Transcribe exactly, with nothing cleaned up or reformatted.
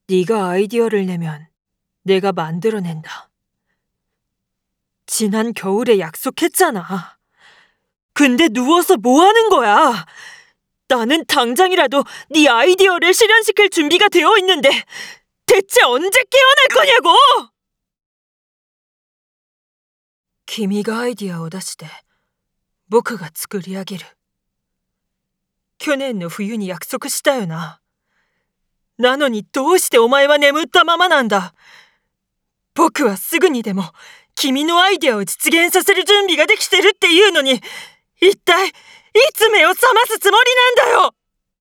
네가 아이디어를 내면 내가 만들어낸다. 지난 겨울에 약속했잖아. 근데 누워서 뭐 하는 거야? 나는 당장이라도 네 아이디어를 실현시킬 준비가 되어 있는데 대체 언제 깨어날 거냐고! 君がアイディアを出して僕が作り上げる。去年の冬に約束したよな。なのにどうしてお前は眠ったままなんだ。僕はすぐにでも君のアイデアを実現させる準備ができてるっていうのに、一体いつ目を覚ますつもりなんだよ。